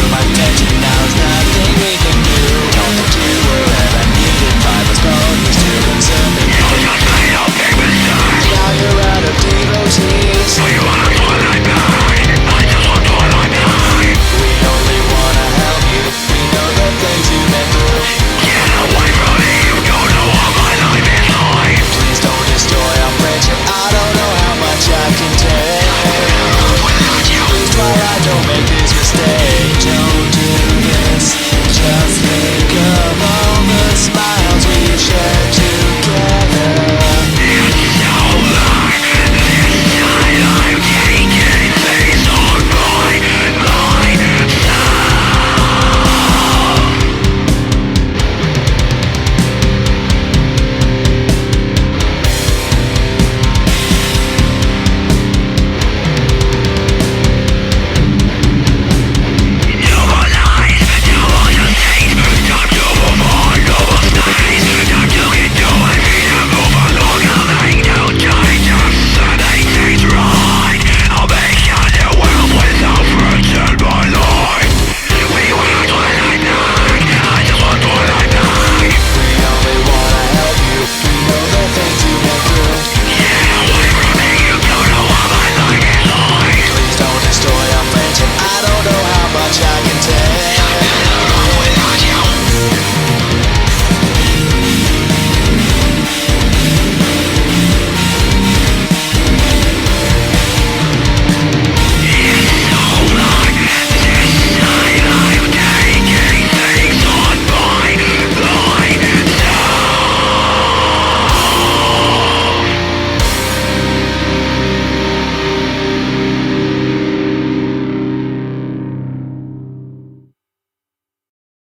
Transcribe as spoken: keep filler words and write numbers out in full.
my attention, now there's nothing we can do. Told that you were ever needed, five was gold, used to consume me. You just made a big mistake. Now you're out of devotees. So you wanna Twilight Night? I just want Twilight Night. We only wanna help you, we know the things you've been through. Get away from me, you don't know what my life is like. Please don't destroy our friendship, I don't know how much I can take. Please Twilight, don't make this mistake.